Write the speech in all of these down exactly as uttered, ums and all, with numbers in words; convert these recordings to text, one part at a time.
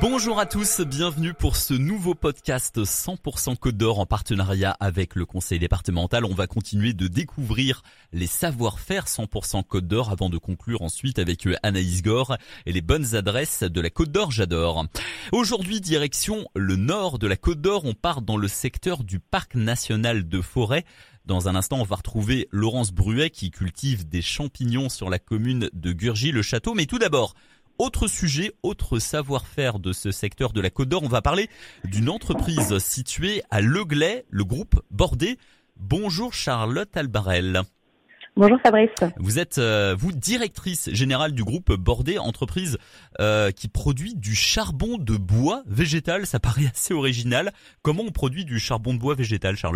Bonjour à tous, bienvenue pour ce nouveau podcast cent pour cent Côte d'Or en partenariat avec le conseil départemental. On va continuer de découvrir les savoir-faire cent pour cent Côte d'Or avant de conclure ensuite avec Anaïs Gore et les bonnes adresses de la Côte d'Or, j'adore. Aujourd'hui, direction le nord de la Côte d'Or, on part dans le secteur du parc national de Forêt. Dans un instant, on va retrouver Laurence Bruet qui cultive des champignons sur la commune de Gurgy-le-Château. Mais tout d'abord, autre sujet, autre savoir-faire de ce secteur de la Côte d'Or. On va parler d'une entreprise située à Leglay, le groupe Bordet. Bonjour Charlotte Albarel. Bonjour Fabrice. Vous êtes, euh, vous, directrice générale du groupe Bordet, entreprise euh, qui produit du charbon de bois végétal. Ça paraît assez original. Comment on produit du charbon de bois végétal, Charlotte ?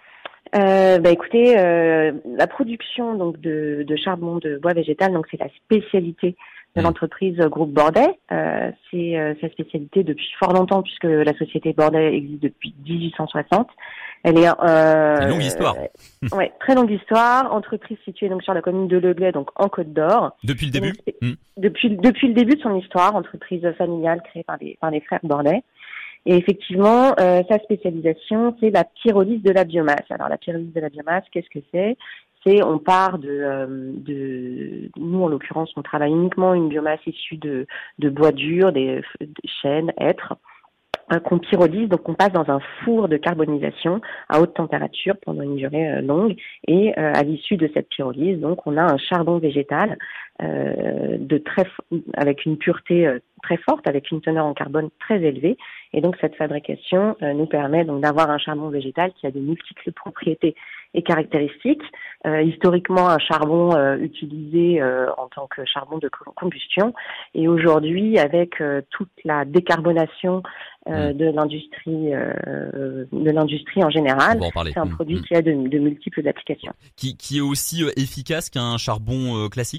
Euh, bah écoutez, euh, la production donc de, de charbon de bois végétal, donc c'est la spécialité de l'entreprise Groupe Bordet. Euh, c'est euh, sa spécialité depuis fort longtemps puisque la société Bordet existe depuis dix-huit cent soixante. Elle est euh, c'est une longue histoire. Euh, ouais, très longue histoire. Entreprise située donc sur la commune de Leglay, donc en Côte d'Or. Depuis le début. Donc, mmh. Depuis depuis le début de son histoire, entreprise familiale créée par les par les frères Bordet. Et effectivement, euh, sa spécialisation, c'est la pyrolyse de la biomasse. Alors la pyrolyse de la biomasse, qu'est-ce que c'est ? C'est on part de, euh, de nous en l'occurrence, on travaille uniquement une biomasse issue de, de bois dur, des, des chênes, hêtres, euh, qu'on pyrolyse, donc on passe dans un four de carbonisation à haute température pendant une durée euh, longue. Et euh, à l'issue de cette pyrolyse, donc on a un charbon végétal euh, de très avec une pureté euh, très forte, avec une teneur en carbone très élevée. Et donc cette fabrication euh, nous permet donc d'avoir un charbon végétal qui a de multiples propriétés et caractéristiques. Euh, historiquement, un charbon euh, utilisé euh, en tant que charbon de combustion. Et aujourd'hui, avec euh, toute la décarbonation euh, mmh. de l'industrie, euh, de l'industrie en général, en c'est un mmh. produit mmh. qui a de, de multiples applications. Qui, qui est aussi efficace qu'un charbon euh, classique ?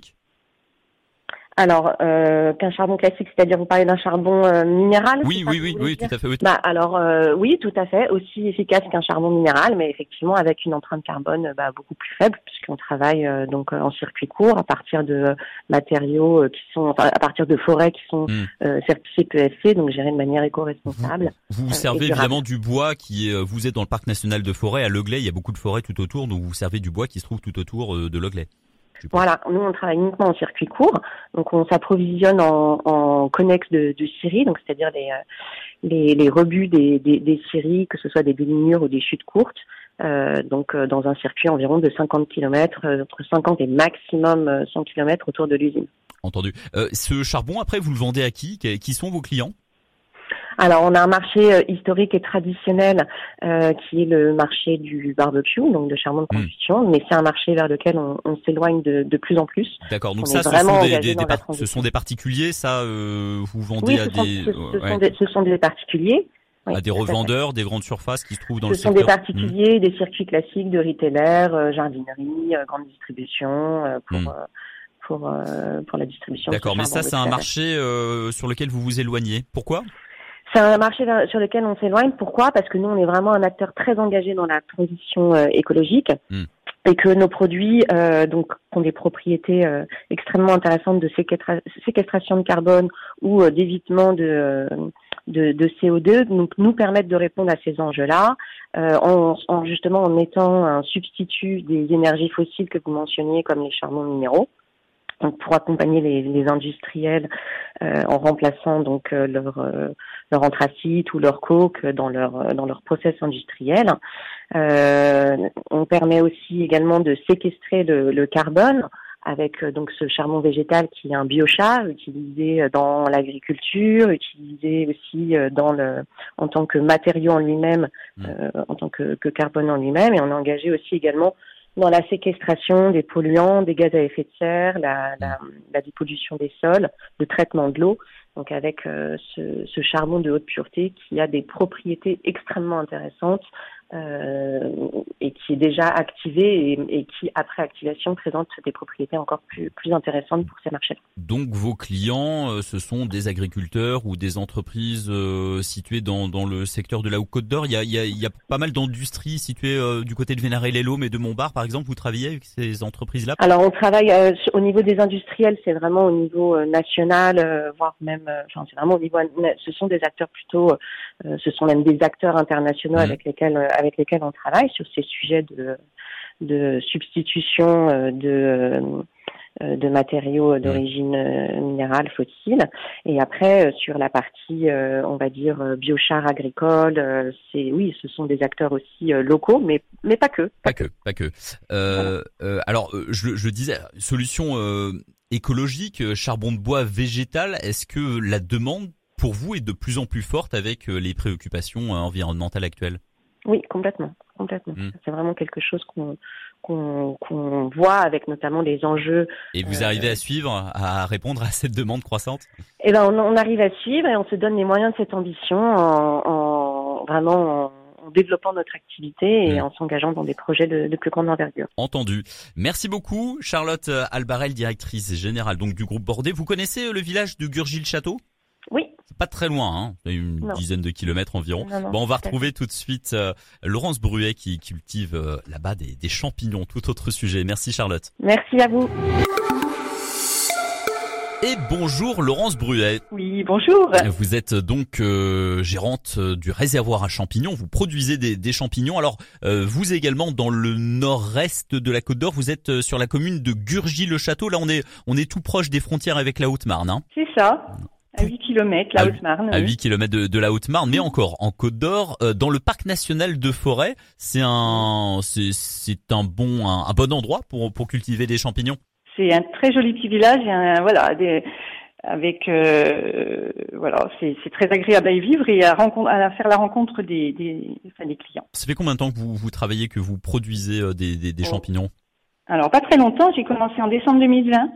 Alors, euh, qu'un charbon classique, c'est-à-dire vous parlez d'un charbon euh, minéral ? Oui, oui, oui, oui, tout à fait. Oui. Bah, alors, euh, oui, tout à fait, aussi efficace qu'un charbon minéral, mais effectivement avec une empreinte carbone bah, beaucoup plus faible, puisqu'on travaille euh, donc en circuit court à partir de euh, matériaux euh, qui sont, enfin, à partir de forêts qui sont mmh. euh, certifiées P E F C, donc gérées de manière éco-responsable. Vous vous servez euh, évidemment du bois qui est, vous êtes dans le parc national de Forêt à Leglay, il y a beaucoup de forêts tout autour, donc vous servez du bois qui se trouve tout autour euh, de Leglay. Voilà, nous on travaille uniquement en circuit court, donc on s'approvisionne en, en connexe de, de scieries, donc c'est-à-dire les, les, les rebuts des, des, des scieries, que ce soit des bélignures ou des chutes courtes, euh, donc euh, dans un circuit environ de cinquante kilomètres, euh, entre cinquante et maximum cent kilomètres autour de l'usine. Entendu. Euh, ce charbon, après, vous le vendez à qui ? Qui sont vos clients ? Alors, on a un marché euh, historique et traditionnel euh, qui est le marché du barbecue, donc de charbon de combustion, mmh. mais c'est un marché vers lequel on, on s'éloigne de, de plus en plus. D'accord, donc ça, ce sont des, des, des par... ce sont des particuliers, ça, euh, vous vendez oui, à ce des... Sont, ce, ce, ouais. sont des... ce sont des particuliers. Oui, à des revendeurs, des grandes surfaces qui se trouvent dans ce le secteur. Ce sont des particuliers, mmh. des circuits classiques de retailers, euh, jardinerie, euh, grande distribution, euh, pour... Mmh. Euh, Pour, euh, pour la distribution. D'accord, mais ça, c'est un marché euh, sur lequel vous vous éloignez. Pourquoi ? C'est un marché sur lequel on s'éloigne. Pourquoi ? Parce que nous, on est vraiment un acteur très engagé dans la transition euh, écologique mmh. et que nos produits euh, donc ont des propriétés euh, extrêmement intéressantes de séquestra- séquestration de carbone ou euh, d'évitement de, euh, de, de C O deux, donc nous permettent de répondre à ces enjeux-là, euh, en, en justement en étant un substitut des énergies fossiles que vous mentionniez comme les charbons minéraux. Donc pour accompagner les, les industriels euh, en remplaçant donc euh, leur euh, leur anthracite ou leur coke dans leur dans leur process industriel. Euh, on permet aussi également de séquestrer le, le carbone avec euh, donc ce charbon végétal qui est un biochar utilisé dans l'agriculture, utilisé aussi euh, dans le en tant que matériau en lui-même, euh, en tant que, que carbone en lui-même, et on est engagé aussi également dans la séquestration des polluants, des gaz à effet de serre, la, la, la dépollution des sols, le traitement de l'eau, donc avec euh, ce, ce charbon de haute pureté qui a des propriétés extrêmement intéressantes euh, et qui est déjà activé et, et qui, après activation, présente des propriétés encore plus, plus intéressantes pour ces marchés-là. Donc vos clients, euh, ce sont des agriculteurs ou des entreprises euh, situées dans, dans le secteur de la Haute-Côte d'Or. Il y a, il y a, il y a pas mal d'industries situées euh, du côté de Vénaré-les-Laumes et de Montbard, par exemple. Vous travaillez avec ces entreprises-là? Alors on travaille euh, au niveau des industriels, c'est vraiment au niveau euh, national, euh, voire même, euh, enfin c'est vraiment au niveau, ce sont des acteurs plutôt, euh, ce sont même des acteurs internationaux mmh. avec lesquels euh, avec lesquels on travaille sur ces sujets de de substitution euh, de euh, de matériaux d'origine euh, minérale, fossile. Et après, euh, sur la partie, euh, on va dire, euh, biochar agricole, euh, c'est oui, ce sont des acteurs aussi euh, locaux, mais mais pas que. Pas, pas que, pas que. Euh, voilà. euh, alors, je, je disais, solution euh, écologique, charbon de bois végétal, est-ce que la demande pour vous est de plus en plus forte avec les préoccupations environnementales actuelles? Oui, complètement, complètement. Mmh. C'est vraiment quelque chose qu'on qu'on qu'on voit avec notamment les enjeux. Et vous arrivez euh, à suivre, à répondre à cette demande croissante? Eh ben, on, on arrive à suivre et on se donne les moyens de cette ambition en, en vraiment en, en développant notre activité et mmh. en s'engageant dans des projets de, de plus grande envergure. Entendu. Merci beaucoup, Charlotte Albarel, directrice générale donc du groupe Bordet. Vous connaissez le village de Gurgis-le-Château? Oui. C'est pas très loin, hein, une non. dizaine de kilomètres environ. Non, non, bon, on va retrouver tout de suite euh, Laurence Bruet qui cultive euh, là-bas des, des champignons, tout autre sujet. Merci Charlotte. Merci à vous. Et bonjour Laurence Bruet. Oui, bonjour. Vous êtes donc euh, gérante du réservoir à champignons, vous produisez des, des champignons. Alors euh, vous également dans le nord-est de la Côte d'Or, vous êtes sur la commune de Gurgis-le-Château. Là on est on est tout proche des frontières avec la Haute-Marne. Hein. C'est ça. À huit kilomètres, la Haute-Marne. À huit kilomètres de, de la Haute-Marne, mais encore en Côte d'Or, euh, dans le parc national de Forêt, c'est un, c'est, c'est un bon, un, un bon endroit pour pour cultiver des champignons. C'est un très joli petit village, et un, voilà, des, avec euh, voilà, c'est, c'est très agréable à y vivre et à, rencontre, à faire la rencontre des, des, enfin, des clients. Ça fait combien de temps que vous vous travaillez, que vous produisez euh, des, des, des oh. champignons? Alors pas très longtemps, j'ai commencé en décembre deux mille vingt.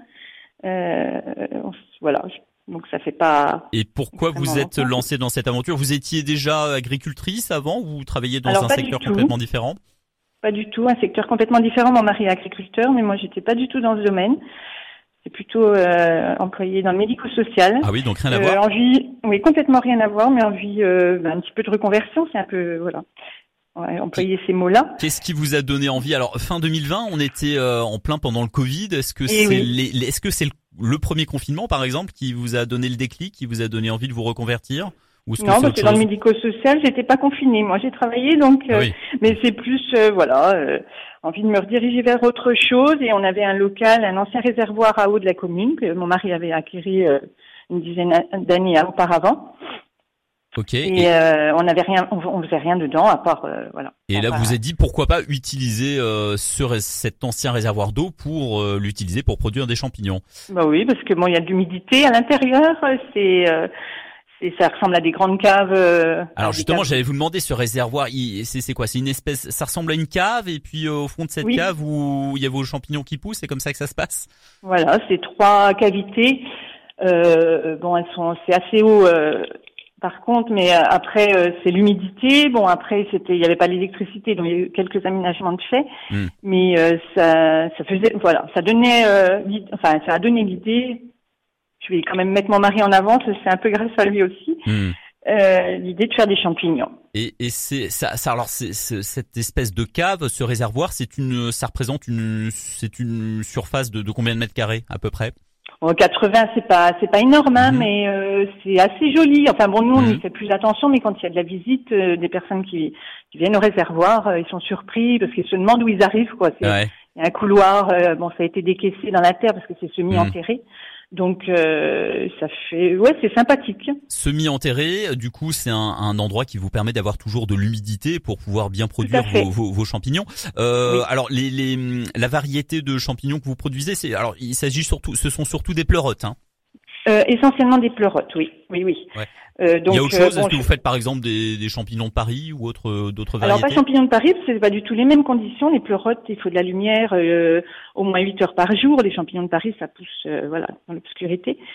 Euh, voilà. Donc ça fait pas. Et pourquoi vous êtes longtemps. lancée dans cette aventure? Vous étiez déjà agricultrice avant ou vous travailliez dans Alors, un secteur complètement différent? Pas du tout, un secteur complètement différent. Mon mari est agriculteur, mais moi j'étais pas du tout dans ce domaine. C'est plutôt euh, employé dans le médico-social. Ah oui, donc rien à euh, voir. Envie, oui, complètement rien à voir, mais envie euh, ben, un petit peu de reconversion, c'est un peu voilà. Ouais, employer ces mots-là. Qu'est-ce qui vous a donné envie? Alors fin deux mille vingt, on était euh, en plein pendant le Covid. Est-ce que Et c'est oui. les, les, est-ce que c'est le, le premier confinement par exemple qui vous a donné le déclic, qui vous a donné envie de vous reconvertir? Ou est-ce non, que parce que dans le médico-social, j'étais pas confinée. Moi, j'ai travaillé donc, euh, oui. mais c'est plus euh, voilà, euh, envie de me rediriger vers autre chose. Et on avait un local, un ancien réservoir à eau de la commune que mon mari avait acquis euh, une dizaine d'années auparavant. Ok. Et, et euh, on n'avait rien, on, on faisait rien dedans à part euh, voilà. Et là, part, vous avez dit pourquoi pas utiliser euh, ce, cet ancien réservoir d'eau pour euh, l'utiliser pour produire des champignons. Bah oui, parce que bon, il y a de l'humidité à l'intérieur. C'est, euh, c'est ça ressemble à des grandes caves. Euh, Alors justement, caves. J'allais vous demander ce réservoir. Il, c'est, c'est quoi? C'est une espèce. Ça ressemble à une cave et puis euh, au fond de cette oui. cave où il y a vos champignons qui poussent. C'est comme ça que ça se passe. Voilà, c'est trois cavités. Euh, bon, elles sont, c'est assez haut. Euh, Par contre, mais après euh, c'est l'humidité. Bon, après c'était, il y avait pas l'électricité, donc il y a eu quelques aménagements de fait, mmh. mais euh, ça, ça faisait, voilà, ça donnait, euh, enfin, ça a donné l'idée. Je vais quand même mettre mon mari en avant, c'est un peu grâce à lui aussi. Mmh. Euh, l'idée de faire des champignons. Et, et c'est ça, ça alors c'est, c'est, cette espèce de cave, ce réservoir, c'est une, ça représente une, c'est une surface de, de combien de mètres carrés à peu près? quatre-vingts, c'est pas c'est pas énorme, hein, mmh. mais euh, c'est assez joli. Enfin bon, nous on mmh. y fait plus attention, mais quand il y a de la visite, euh, des personnes qui, qui viennent au réservoir, euh, ils sont surpris parce qu'ils se demandent où ils arrivent, quoi. C'est, ouais. Il y a un couloir, euh, bon, ça a été décaissé dans la terre parce que c'est semi-enterré. Mmh. Donc euh, ça fait, ouais, c'est sympathique. Semi-enterré, du coup, c'est un, un endroit qui vous permet d'avoir toujours de l'humidité pour pouvoir bien produire vos, vos, vos champignons. Euh, oui. Alors, les, les, la variété de champignons que vous produisez, c'est, alors, il s'agit surtout, ce sont surtout des pleurotes, hein. Euh, essentiellement des pleurotes, oui, oui, oui. Ouais. Euh, donc, il y a autre chose. Euh, bon, Est-ce que je... vous faites par exemple des, des champignons de Paris ou autre, d'autres variétés? Alors pas champignons de Paris, parce que c'est pas du tout les mêmes conditions. Les pleurotes, il faut de la lumière, euh, au moins huit heures par jour. Les champignons de Paris, ça pousse, euh, voilà, dans l'obscurité. Mmh.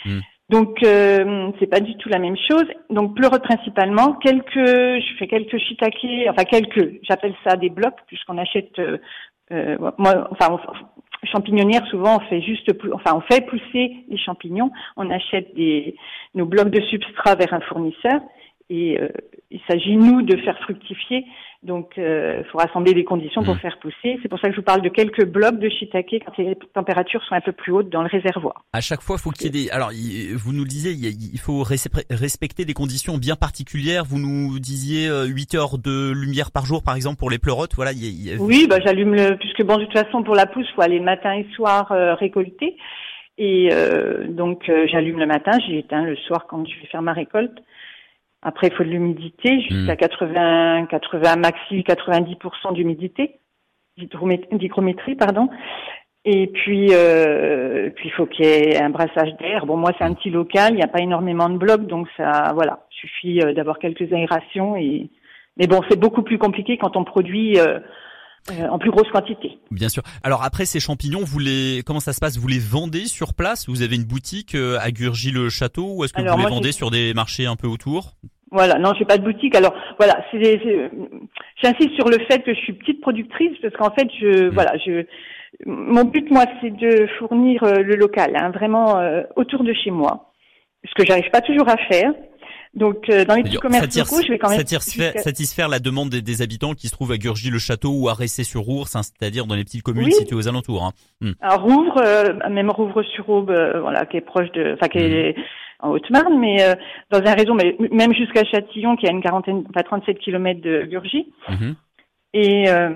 Donc euh, c'est pas du tout la même chose. Donc pleurote principalement, quelques, je fais quelques shiitake, enfin quelques, j'appelle ça des blocs puisqu'on achète, euh, euh, moi, enfin on, champignonnière souvent on fait juste, enfin on fait pousser les champignons, on achète des nos blocs de substrat vers un fournisseur et euh, il s'agit nous de faire fructifier. Donc, il euh, faut rassembler des conditions pour mmh. faire pousser. C'est pour ça que je vous parle de quelques blocs de shiitake quand les températures sont un peu plus hautes dans le réservoir. À chaque fois, faut qu'il y ait des. Alors, vous nous le disiez, il faut respecter des conditions bien particulières. Vous nous disiez huit heures de lumière par jour, par exemple, pour les pleurotes. Voilà. Il y a... Oui, bah j'allume le. Puisque bon, de toute façon, pour la pousse, faut aller matin et soir euh, récolter. Et euh, donc, euh, j'allume le matin, j'éteins le soir quand je vais faire ma récolte. Après, il faut de l'humidité, jusqu'à mmh. quatre-vingts, quatre-vingts maxi, quatre-vingt-dix pour cent d'humidité, d'hygrométrie, pardon. Et puis, euh, puis il faut qu'il y ait un brassage d'air. Bon, moi, c'est un petit local, il n'y a pas énormément de blocs, donc ça, voilà, suffit d'avoir quelques aérations. Et mais bon, c'est beaucoup plus compliqué quand on produit euh, euh, en plus grosse quantité. Bien sûr. Alors après, ces champignons, vous les, comment ça se passe? Vous les vendez sur place? Vous avez une boutique euh, à Gurgy-le-Château, ou est-ce que Alors, vous les moi, vendez sur des marchés un peu autour? Voilà, non, j'ai pas de boutique. Alors voilà, c'est, c'est j'insiste sur le fait que je suis petite productrice parce qu'en fait, je mmh. voilà, je mon but moi, c'est de fournir euh, le local, hein, vraiment euh, autour de chez moi, ce que j'arrive pas toujours à faire. Donc euh, dans les petits commerces locaux, je vais quand même satisfaire, satisfaire la demande des, des habitants qui se trouvent à Gurgy-le-Château ou à Ressé-sur-Ours, hein, c'est-à-dire dans les petites communes oui. situées aux alentours. Hein. Mmh. À Rouvres, euh, même Rouvres-sur-Aube, euh, voilà, qui est proche de, enfin qui est mmh. en Haute-Marne, mais euh, dans un réseau, mais même jusqu'à Châtillon, qui a une quarantaine, enfin trente-sept kilomètres de Gurgy. Mmh. Et euh,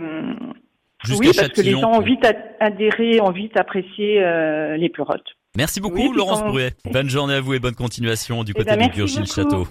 oui, parce que les gens ont vite adhéré, ont vite apprécié euh, les pleurotes. Merci beaucoup, oui, Laurence quand... Bruet. Bonne journée à vous et bonne continuation du côté eh ben, de Gurgy-le-Château.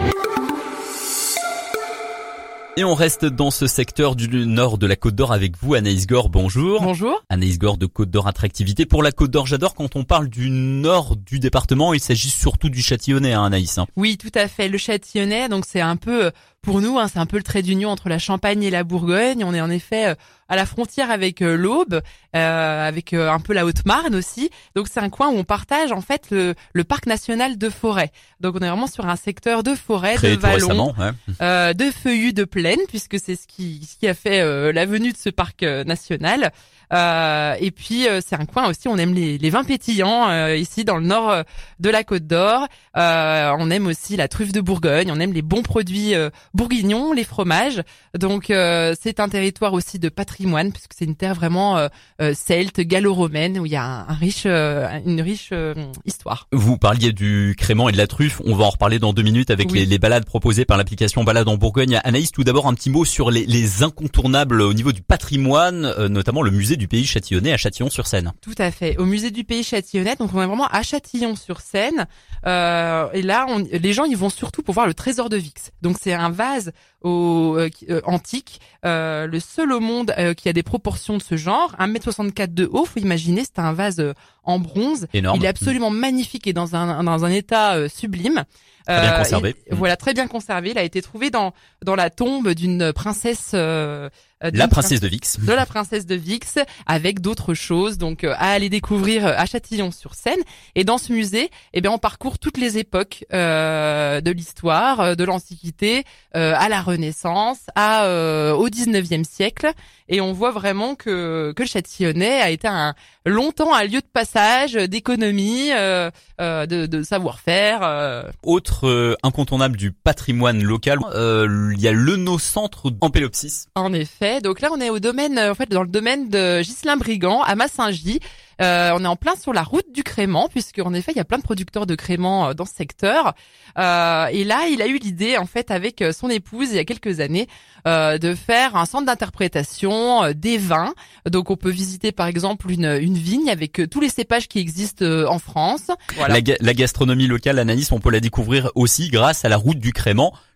Et on reste dans ce secteur du nord de la Côte d'Or avec vous, Anaïs Gore. Bonjour. Bonjour. Anaïs Gore de Côte d'Or Attractivité. Pour la Côte d'Or, j'adore quand on parle du nord du département, il s'agit surtout du Châtillonnais, hein, Anaïs. Hein. Oui, tout à fait. Le Châtillonnais, donc c'est un peu, pour nous, hein, c'est un peu le trait d'union entre la Champagne et la Bourgogne. On est en effet à la frontière avec l'Aube, euh, avec un peu la Haute-Marne aussi. Donc c'est un coin où on partage en fait le, le parc national de forêt. Donc on est vraiment sur un secteur de forêt, Créé de vallons, ouais. euh, de feuillus de plaine, puisque c'est ce qui, ce qui a fait euh, la venue de ce parc euh, national. Euh, et puis euh, c'est un coin aussi, on aime les, les vins pétillants euh, ici dans le nord euh, de la Côte d'Or. Euh, on aime aussi la truffe de Bourgogne, on aime les bons produits euh, bourguignons, les fromages. Donc euh, c'est un territoire aussi de patrimoine puisque c'est une terre vraiment euh, euh, celte, gallo-romaine où il y a un, un riche, euh, une riche euh, histoire. Vous parliez du crément et de la truffe, on va en reparler dans deux minutes avec oui. les, les balades proposées par l'application Balade en Bourgogne. Anaïs, tout d'abord un petit mot sur les, les incontournables au niveau du patrimoine, euh, notamment le musée du pays châtillonnais à Châtillon-sur-Seine. Tout à fait, au musée du pays châtillonnais, donc on est vraiment à Châtillon-sur-Seine. Euh, et là, on, les gens ils vont surtout pour voir le trésor de Vix. Donc c'est un vase au, euh, euh, antique, euh, le seul au monde euh, qui a des proportions de ce genre, un mètre soixante-quatre de haut. Faut imaginer, c'est un vase euh, en bronze. Énorme. Il est absolument mmh. magnifique et dans un dans un état euh, sublime. Très bien conservé. Euh, il, mmh. Voilà, très bien conservé. Il a été trouvé dans dans la tombe d'une princesse. Euh, La princesse de Vix. De la princesse de Vix, avec d'autres choses, donc euh, à aller découvrir à Châtillon-sur-Seine. Et dans ce musée, eh bien, on parcourt toutes les époques euh, de l'histoire, de l'Antiquité, euh, à la Renaissance, à euh, au dix-neuvième siècle, et on voit vraiment que que le Châtillonnais a été un longtemps un lieu de passage, d'économie, euh, euh, de, de savoir-faire. Euh. Autre euh, incontournable du patrimoine local, euh, il y a le No-Centre en Pélopsis. En effet. Donc là, on est au domaine, en fait, dans le domaine de Ghislain Brigand, à Massingy. Euh, on est en plein sur la route du crément, puisque en effet, il y a plein de producteurs de crément dans ce secteur. Euh, et là, il a eu l'idée, en fait, avec son épouse, il y a quelques années, euh, de faire un centre d'interprétation euh, des vins. Donc, on peut visiter, par exemple, une, une vigne avec euh, tous les cépages qui existent euh, en France. Voilà. La, la gastronomie locale, Anaïs, on peut la découvrir aussi grâce à la route du crément,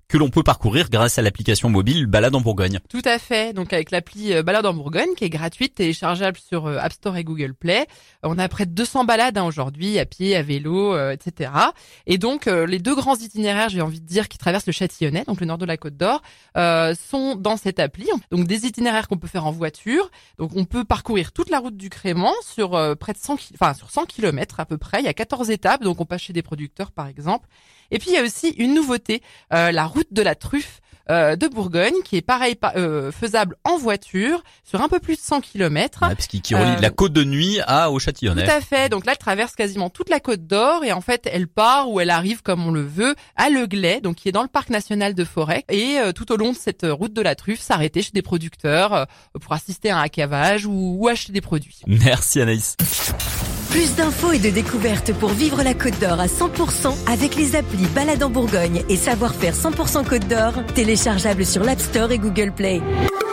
que l'on peut parcourir grâce à l'application mobile Balade en Bourgogne. Tout à fait. Donc avec l'appli Balade en Bourgogne qui est gratuite, téléchargeable sur App Store et Google Play. On a près de deux cents balades hein, aujourd'hui, à pied, à vélo, euh, et cetera. Et donc euh, les deux grands itinéraires, j'ai envie de dire, qui traversent le Châtillonnais, donc le nord de la Côte d'Or, euh, sont dans cette appli. Donc des itinéraires qu'on peut faire en voiture. Donc on peut parcourir toute la route du Crémant sur euh, près de cent, enfin sur cent kilomètres à peu près. Il y a quatorze étapes, donc on passe chez des producteurs par exemple. Et puis il y a aussi une nouveauté, euh, la route de la truffe euh, de Bourgogne, qui est pareil euh, faisable en voiture sur un peu plus de cent kilomètres. Ouais, parce qu'il qui relie euh, la Côte de Nuit à au Châtillonnais. Tout à fait. Donc là, elle traverse quasiment toute la Côte d'Or et en fait, elle part ou elle arrive comme on le veut à Le Glay, donc qui est dans le parc national de Forêt. Et euh, tout au long de cette route de la truffe, s'arrêter chez des producteurs euh, pour assister à un cavage ou, ou acheter des produits. Merci Anaïs. Plus d'infos et de découvertes pour vivre la Côte d'Or à cent pour cent avec les applis Balade en Bourgogne et Savoir-faire cent pour cent Côte d'Or, téléchargeables sur l'App Store et Google Play.